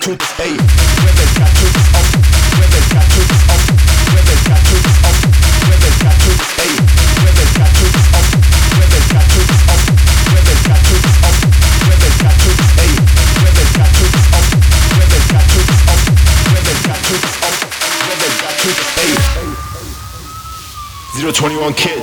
to this, ayy. Rebel got to this off. Rebel got to this off. Rebel got to this off. Rebel got to this, ayy. Rebel got to this off. Rebel got to this off. Rebel got to this off. Rebel got to this, ayy. Rebel got to this off. Rebel got to this off. Rebel got to this off. Rebel got to this, ayy. 021 Kid.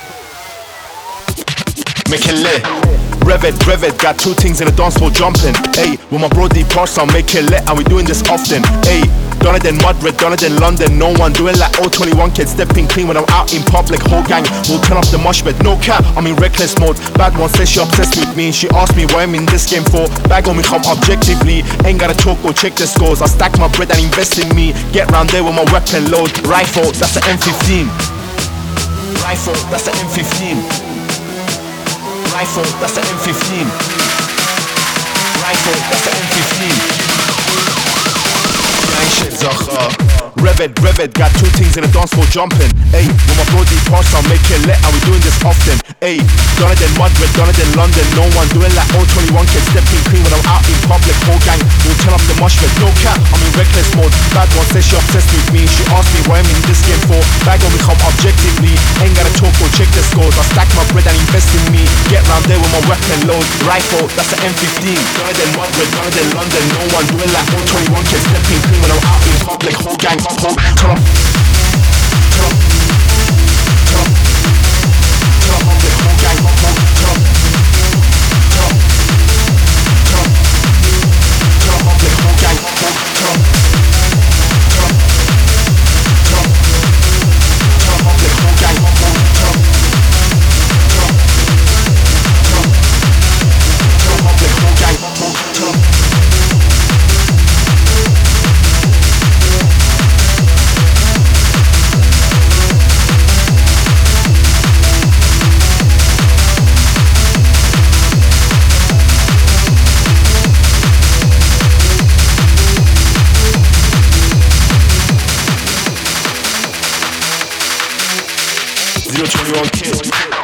Make it lit. Rev it, got two things in the dance floor jumping. Ayy, with my bro deep parts, I'll make it lit, and we doing this often. Ayy, done it in Madrid, done it in London. No one doing like 021 Kids, stepping clean when I'm out in public. Whole gang will turn off the mosh pit. No cap, I'm in reckless mode. Bad one says she obsessed with me. She asked me why I'm in this game for. Bag on me come objectively. Ain't gotta talk or check the scores. I stack my bread and invest in me. Get round there with my weapon load. Rifle, that's the M15. Rifle, that's the M15. Rifle, that's the M15. Rifle, that's the M15. Gang shit, Rev it, got two things in the dance floor jumping. Ayy, with my bro deep parts, I'll make it lit, and we doing this often. Ayy, done it in Madrid, done it in London. No one doing like 021 Kids, stepping clean when I'm out in public. Whole gang will turn up the mosh pit. No cap, I'm in reckless mode. Bad one says she obsessed with me. She asked me why I'm in this game for. Bag on me come objectively. Ain't gotta talk or check the scores. I stack my bread and invest in me. Get round there with my weapon load. Rifle, that's the M15. Done it in Madrid, done it in London. No one doing like 021 Kids, stepping clean when I'm out in public. Whole gang, turn up, turn up, turn up, turn up, public. Whole gang, turn up, turn up, turn up, turn up, turn up, public. Whole gang, turn up, turn up, turn up, turn up, turn up, public. Whole gang, turn up, turn up, turn up, turn up, turn up, public. Whole gang, turn up. Zero 21 Kid.